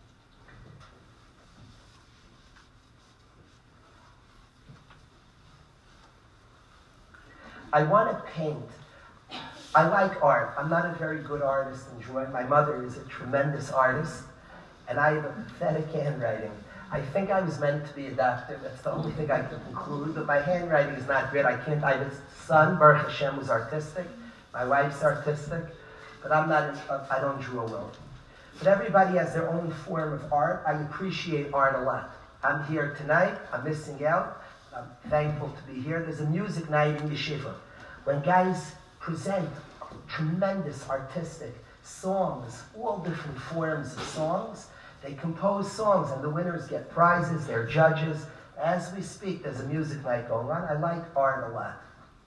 I want to paint. I like art. I'm not a very good artist in drawing. My mother is a tremendous artist, and I have a pathetic handwriting. I think I was meant to be a doctor. That's the only thing I can conclude. But my handwriting is not great. I have a son, Baruch Hashem, who's artistic. My wife's artistic. But I don't draw well. But everybody has their own form of art. I appreciate art a lot. I'm here tonight. I'm missing out. I'm thankful to be here. There's a music night in Yeshiva. When guys present tremendous artistic songs, all different forms of songs, they compose songs, and the winners get prizes, they're judges. As we speak, there's a music night going on. I like art a lot.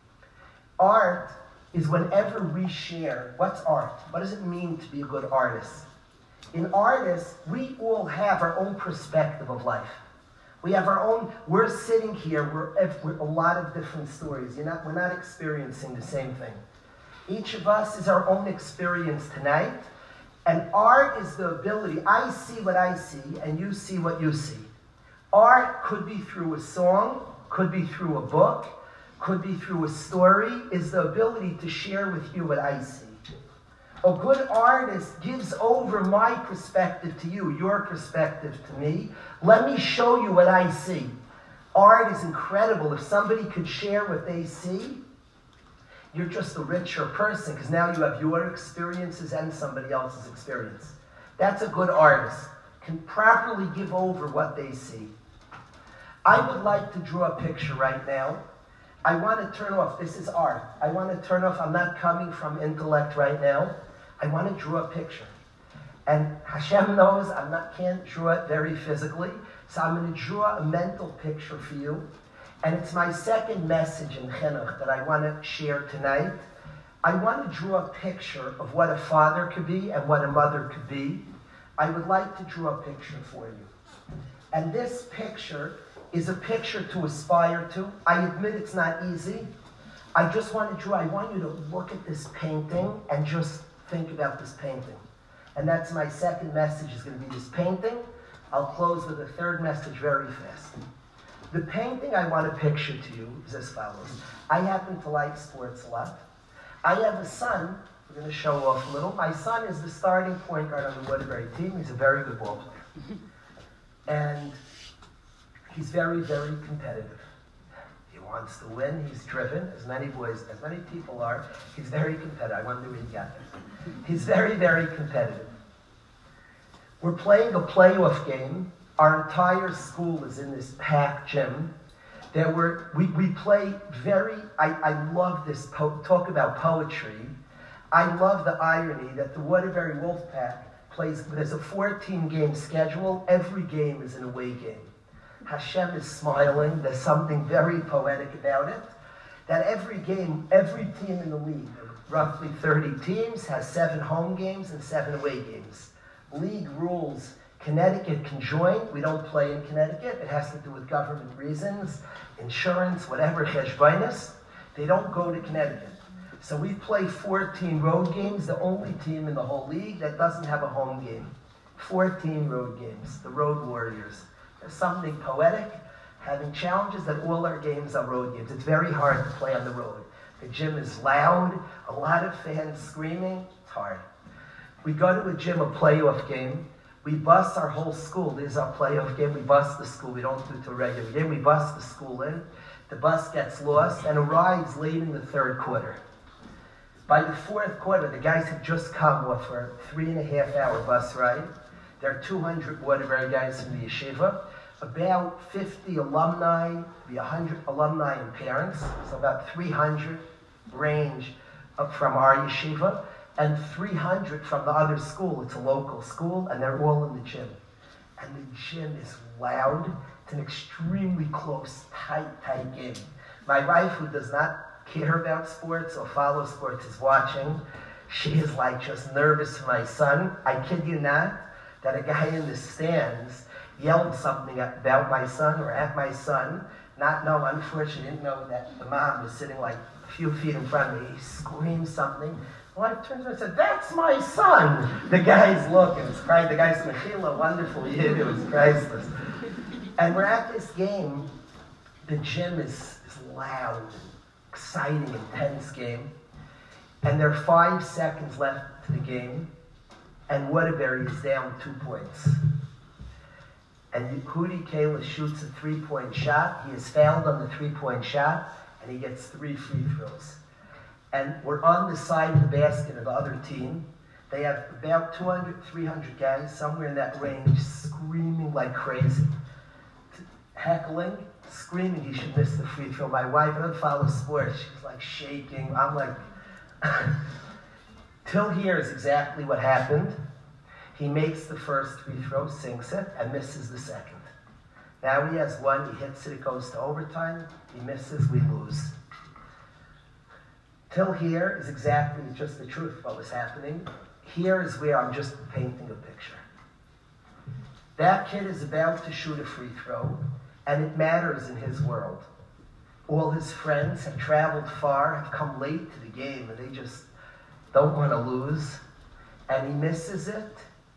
Art is whenever we share, what's art? What does it mean to be a good artist? In artists, we all have our own perspective of life. We have our own, we're sitting here, we're a lot of different stories. We're not experiencing the same thing. Each of us is our own experience tonight. And art is the ability, I see what I see, and you see what you see. Art could be through a song, could be through a book, could be through a story, is the ability to share with you what I see. A good artist gives over my perspective to you, your perspective to me. Let me show you what I see. Art is incredible. If somebody could share what they see, you're just a richer person because now you have your experiences and somebody else's experience. That's a good artist. Can properly give over what they see. I would like to draw a picture right now. I want to turn off, this is art. I want to turn off, I'm not coming from intellect right now. I want to draw a picture. And Hashem knows can't draw it very physically, so I'm going to draw a mental picture for you. And it's my second message in Chinuch that I want to share tonight. I want to draw a picture of what a father could be and what a mother could be. I would like to draw a picture for you. And this picture is a picture to aspire to. I admit it's not easy. I just want to draw, I want you to look at this painting and just think about this painting. And that's my second message is going to be this painting. I'll close with a third message very fast. The painting I want to picture to you is as follows. I happen to like sports a lot. I have a son. We're going to show off a little. My son is the starting point guard on the Woodbury team. He's a very good ball player. And he's very, very competitive. He wants to win. He's driven, as many people are. He's very competitive. I wonder where he got that. He's very, very competitive. We're playing a playoff game. Our entire school is in this packed gym. We play I love this, talk about poetry. I love the irony that the Waterbury Wolfpack plays, there's a 14-game schedule. Every game is an away game. Hashem is smiling. There's something very poetic about it. That every game, every team in the league, roughly 30 teams, has 7 home games and 7 away games. League rules Connecticut can join. We don't play in Connecticut. It has to do with government reasons, insurance, whatever, cheshbainis. They don't go to Connecticut. So we play 14 road games, the only team in the whole league that doesn't have a home game. 14 road games, the Road Warriors. There's something poetic, having challenges that all our games are road games. It's very hard to play on the road. The gym is loud, a lot of fans screaming, it's hard. We go to a gym, a playoff game. We bus our whole school. This is our playoff game. We bus the school. We don't do it to a regular game. We bus the school in. The bus gets lost and arrives late in the third quarter. By the fourth quarter, the guys have just come off for a 3.5-hour bus ride. There are 200 Waterbury guys from the yeshiva, about 50 alumni, 100 alumni and parents, so about 300 range up from our yeshiva, and 300 from the other school. It's a local school, and they're all in the gym. And the gym is loud. It's an extremely close, tight game. My wife, who does not care about sports or follow sports, is watching. She is like just nervous for my son. I kid you not, that a guy in the stands yelled something about my son or at my son. Unfortunately, didn't know that the mom was sitting like a few feet in front of me. He screamed something. Well, I turned around and said, "That's my son." The guy's looking. It's crying. The guy's Mechila, wonderful yid. It was priceless. And we're at this game. The gym is loud, exciting, intense game. And there are 5 seconds left to the game. And Waterbury is down 2 points. And Hudi Kayla shoots a 3-point shot. He is fouled on the 3-point shot, and he gets 3 free throws. And we're on the side of the basket of the other team. They have about 200, 300 guys, somewhere in that range, screaming like crazy. Heckling, screaming he should miss the free throw. My wife, I don't follow sports, she's like shaking. I'm like, Till here is exactly what happened. He makes the first free throw, sinks it, and misses the second. Now he has one, he hits it, it goes to overtime, he misses, we lose. Till here is exactly just the truth of what was happening. Here is where I'm just painting a picture. That kid is about to shoot a free throw, and it matters in his world. All his friends have traveled far, have come late to the game, and they just don't want to lose. And he misses it.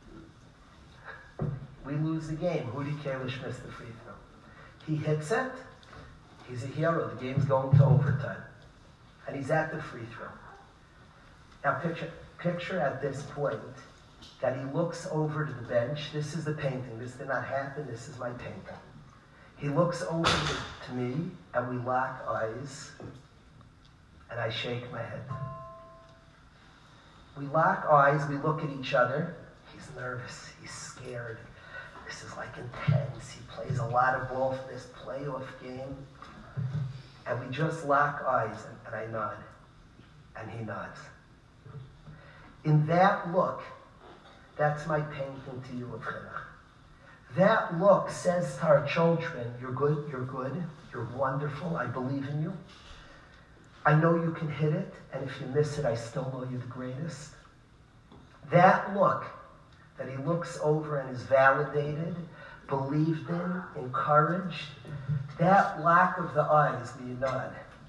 We lose the game. Hudi Kalish missed the free throw. He hits it. He's a hero. The game's going to overtime. And he's at the free throw. Now picture at this point that he looks over to the bench. This is the painting. This did not happen. This is my painting. He looks over to me, and we lock eyes, and I shake my head. We lock eyes, we look at each other. He's nervous, he's scared. This is like intense. He plays a lot of ball for this playoff game. And we just lock eyes, and I nod, and he nods. In that look, that's my painting to you of Chinuch. That look says to our children, you're good, you're wonderful, I believe in you. I know you can hit it, and if you miss it, I still know you're the greatest. That look, that he looks over and is validated, believed in, encouraged, that lack of the eyes, will you nod?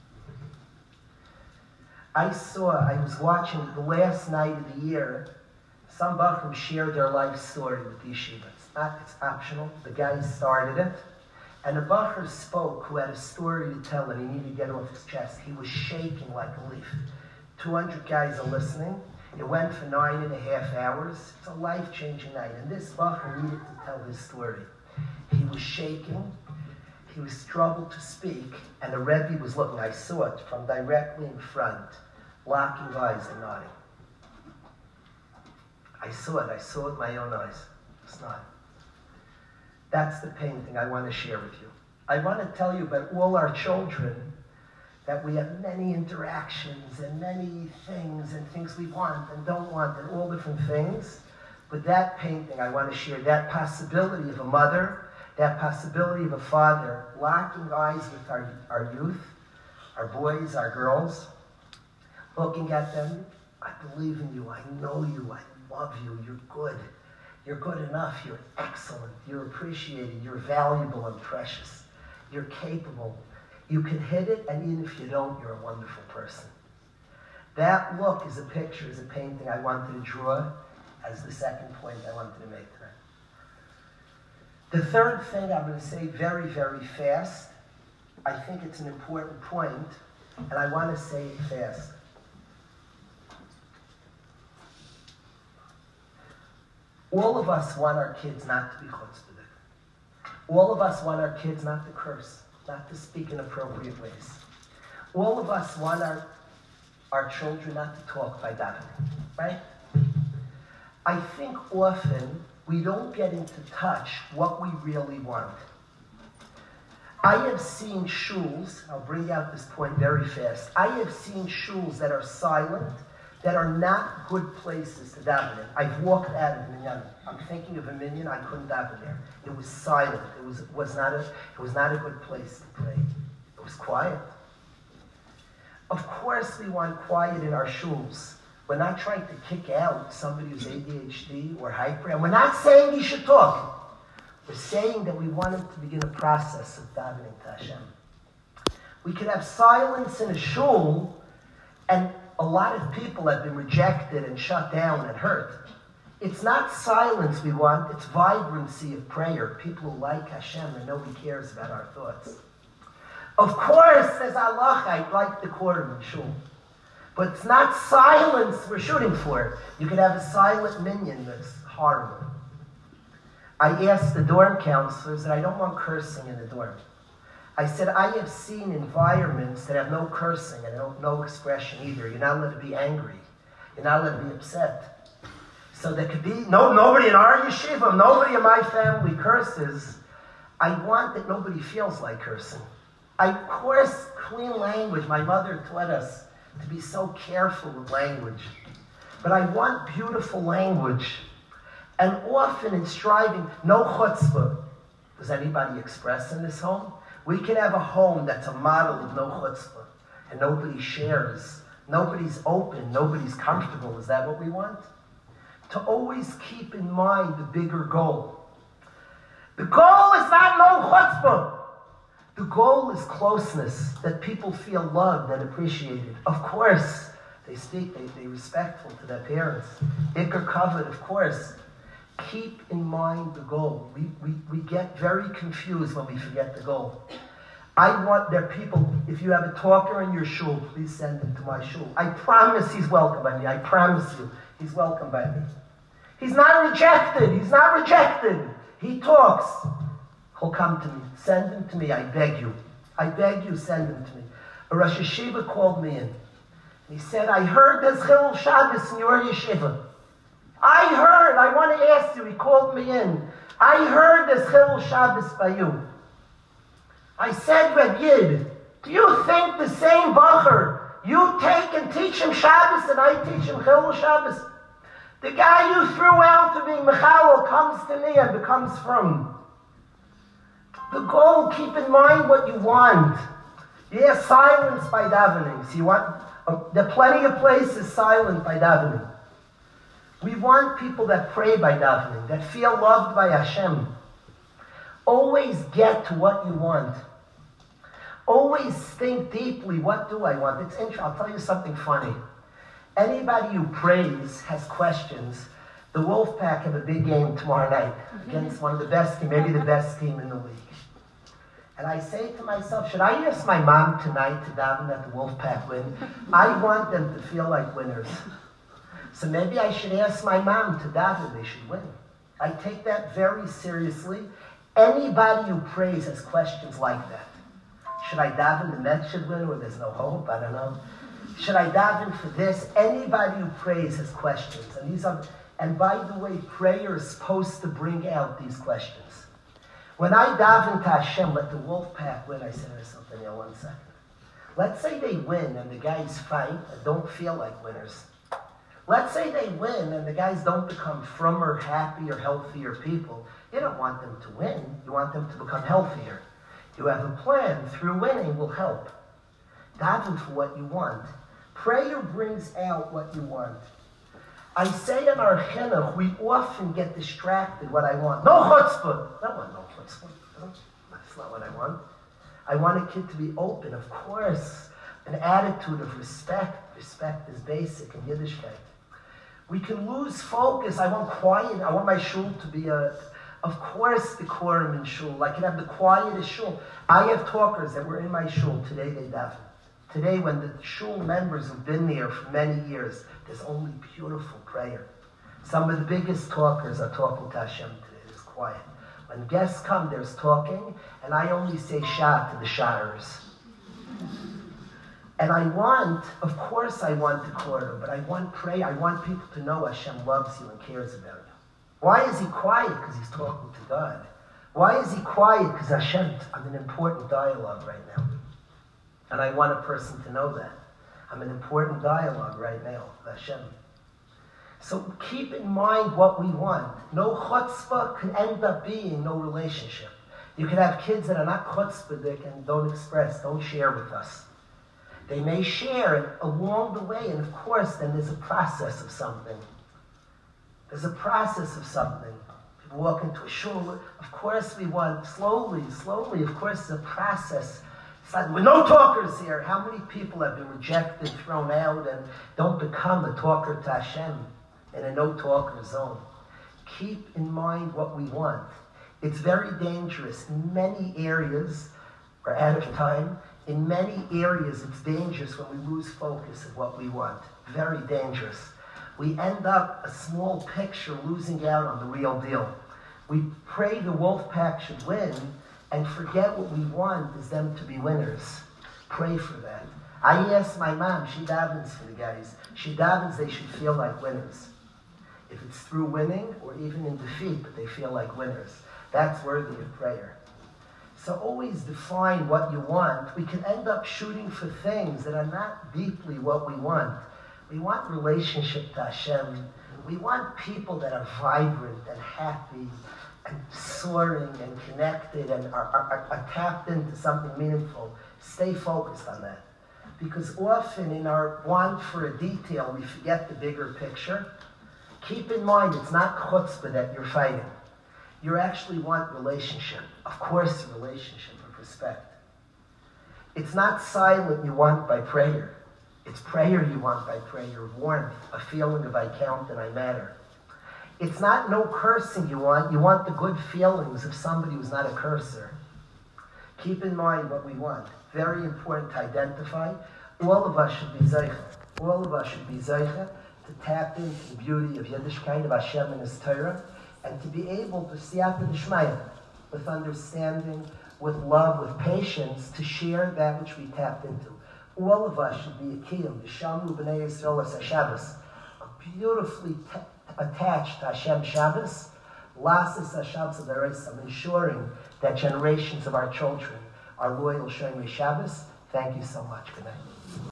I was watching the last night of the year, some Bachram shared their life story with the yeshiva. It's optional. The guy started it. And the Bachar spoke who had a story to tell and he needed to get off his chest. He was shaking like a leaf. 200 guys are listening. It went for 9.5 hours. It's a life-changing night. And this Bachar needed to tell his story. He was shaking. He was struggled to speak. And the Rebbe was looking. I saw it from directly in front, locking eyes and nodding. I saw it with my own eyes. It's not. That's the painting I want to share with you. I want to tell you about all our children, that we have many interactions and many things and things we want and don't want and all different things. But that painting I want to share, that possibility of a mother, that possibility of a father, locking eyes with our youth, our boys, our girls, looking at them, I believe in you, I know you, I love you, you're good. You're good enough. You're excellent. You're appreciated. You're valuable and precious. You're capable. You can hit it, and even if you don't, you're a wonderful person. That look is a picture, is a painting I wanted to draw as the second point I wanted to make tonight. The third thing I'm going to say very, very fast. I think it's an important point, and I want to say it fast. All of us want our kids not to be chutzpahdik. All of us want our kids not to curse, not to speak in appropriate ways. All of us want our children not to talk by davening, right? I think often we don't get into touch what we really want. I have seen shuls, I'll bring out this point very fast. I have seen shuls that are silent, that are not good places to daven in. I've walked out of minyan. I'm thinking of a minyan, I couldn't daven there. It was silent. It was not a good place to pray. It was quiet. Of course we want quiet in our shuls. We're not trying to kick out somebody who's ADHD or hyper, and we're not saying he should talk. We're saying that we want him to begin a process of davening to Hashem. We could have silence in a shul, and a lot of people have been rejected and shut down and hurt. It's not silence we want, it's vibrancy of prayer. People who like Hashem and nobody cares about our thoughts. Of course, says Allah, I like the quorum in shul. But it's not silence we're shooting for. You could have a silent minyan that's horrible. I asked the dorm counselors that I don't want cursing in the dorm. I said, I have seen environments that have no cursing and no expression either. You're not allowed to be angry. You're not allowed to be upset. So there could be nobody in our yeshiva, nobody in my family curses. I want that nobody feels like cursing. Of course, clean language. My mother taught us to be so careful with language. But I want beautiful language. And often in striving, no chutzpah. Does anybody express in this home? We can have a home that's a model of no chutzpah. And nobody shares. Nobody's open. Nobody's comfortable. Is that what we want? To always keep in mind the bigger goal. The goal is not no chutzpah. The goal is closeness, that people feel loved and appreciated. Of course, they speak, they're respectful to their parents. Iker kavod, of course. Keep in mind the goal. We get very confused when we forget the goal. I want their people, if you have a talker in your shul, please send him to my shul. I promise he's welcome by me. I promise you, he's welcome by me. He's not rejected. He's not rejected. He talks. He'll come to me. Send him to me. I beg you. I beg you, send him to me. A Rosh Yeshiva called me in. He said, I heard there's Chilul Shabbos in your yeshiva. I heard. I want to ask you. He called me in. I heard there's Chilul Shabbos by you. I said, Reb Yid, do you think the same bacher, you take and teach him Shabbos and I teach him Chilul Shabbos? The guy you threw out to be Mechalel comes to me and becomes frum. The goal, keep in mind what you want. Yes, silence by davening. So you want, there are plenty of places silent by davening. We want people that pray by davening, that feel loved by Hashem. Always get to what you want. Always think deeply, what do I want? It's interesting. I'll tell you something funny. Anybody who prays has questions. The Wolfpack have a big game tomorrow night against one of the best teams, maybe the best team in the league. And I say to myself, should I ask my mom tonight to daven that the Wolfpack win? I want them to feel like winners. So maybe I should ask my mom to daven they should win. I take that very seriously. Anybody who prays has questions like that. Should I daven the Mets should win or there's no hope? I don't know. Should I daven for this? Anybody who prays has questions. And by the way, prayer is supposed to bring out these questions. When I daven to Hashem, let the Wolfpack win, I say to myself, Daniel, 1 second. Let's say they win and the guys fight and don't feel like winners. Let's say they win and the guys don't become frummer, happier, healthier people. You don't want them to win. You want them to become healthier. You have a plan. Through winning will help. Daven for what you want. Prayer brings out what you want. I say in our chinuch, we often get distracted what I want. No chutzpah. I want no chutzpah. No, that's not what I want. I want a kid to be open, of course. An attitude of respect. Respect is basic in Yiddishkeit. We can lose focus. I want quiet. I want my shul to be of course, the quorum in shul. I can have the quietest shul. I have talkers that were in my shul. Today they daven. Today, when the shul members have been there for many years, there's only beautiful prayer. Some of the biggest talkers are talking to Hashem today. It's quiet. When guests come, there's talking, and I only say Shah to the Sha'ers. And I want, of course I want the quarter, but I want prayer. I want people to know Hashem loves you and cares about you. Why is he quiet? Because he's talking to God. Why is he quiet? Because Hashem, I'm in important dialogue right now. And I want a person to know that. I'm in important dialogue right now with Hashem. So keep in mind what we want. No chutzpah can end up being no relationship. You can have kids that are not chutzpahdik and don't express, don't share with us. They may share it along the way, and of course, then there's a process of something. There's a process of something. People walk into a shul, of course we want, slowly, of course, it's a process. It's like, we're no talkers here. How many people have been rejected, thrown out, and don't become a talker to Hashem in a no-talker zone? Keep in mind what we want. It's very dangerous. In many areas, we're out of time. In many areas, it's dangerous when we lose focus of what we want. Very dangerous. We end up a small picture losing out on the real deal. We pray the wolf pack should win and forget what we want is them to be winners. Pray for that. I asked my mom, she davens for the guys. She davens they should feel like winners. If it's through winning or even in defeat, but they feel like winners. That's worthy of prayer. So always define what you want. We can end up shooting for things that are not deeply what we want. We want relationship to Hashem. We want people that are vibrant and happy and soaring and connected and are tapped into something meaningful. Stay focused on that. Because often in our want for a detail, we forget the bigger picture. Keep in mind, it's not chutzpah that you're fighting. You actually want relationship. Of course, relationship of respect. It's not silent you want by prayer. It's prayer you want by prayer, warmth, a feeling of I count and I matter. It's not no cursing you want the good feelings of somebody who's not a cursor. Keep in mind what we want. Very important to identify. All of us should be zeicha. All of us should be zeicha to tap into the beauty of Yiddishkeit, of Hashem and His Torah, and to be able to siyata d'shmaya, with understanding, with love, with patience, to share that which we tapped into. All of us should be a kiyum, V'shamru b'nei Yisrael es Shabbos, beautifully attached to Hashem Shabbos, Lasis HaShabbos Adareis, ensuring that generations of our children are loyal Shomer Shabbos. Thank you so much. Good night.